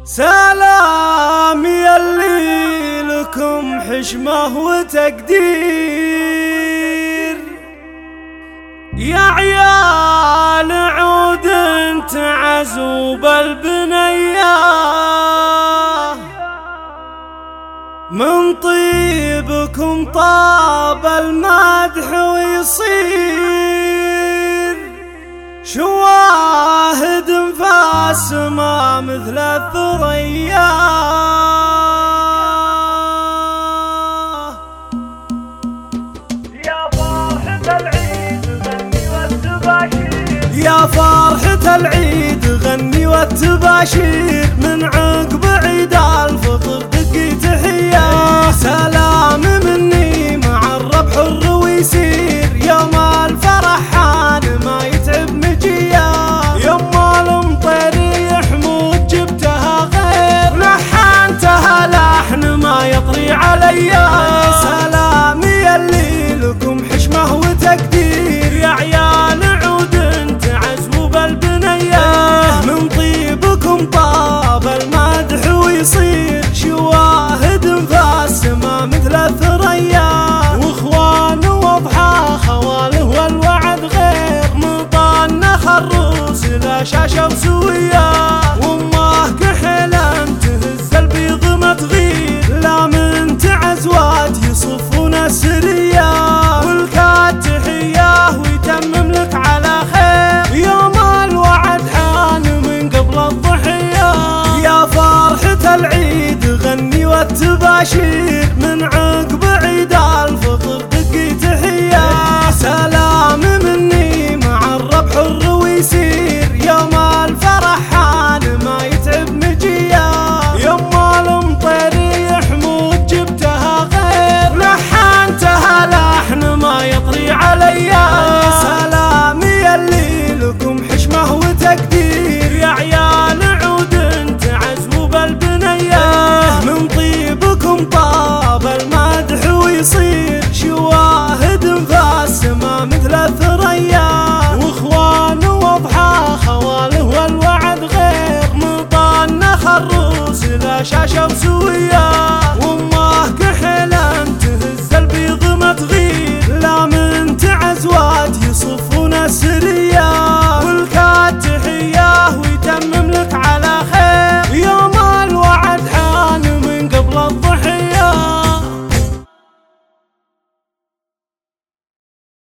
سلام يلي لكم حشمة وتقدير، يا عيال عود تعزوا بالبنية، من طيبكم طاب المدح ويصير، شواهد فاسمة مثل الثريا. يا فرحة العيد غني والتباشير، يا فرحة العيد غني والتباشير، من عقب عيد الفطر دقي تحية، سلام مني مع الربح الرويسير، يوم الفرح حان ما يتعب مجيه، يوم المطير يحمود جبتها غير، لحنتها لحن ما يطري عليا، سلام يلي لكم حشمة وتقدير، يا عيال عود تعزوا بالبنية، من طيبكم طاب المدح ويصير، شواهد فاسمة مثل الثريا، واخوان واضحى خواله والوعد غير، مطان خروس لا شاشة وسوية، وامه كحلا تهز البيض ما تغير، لا من تعزوات يصفون السرية، والكاد تحية ويتمم لك على خير، يوم الوعد حان من قبل الضحية، يا فرحة العيد غني والتباشير.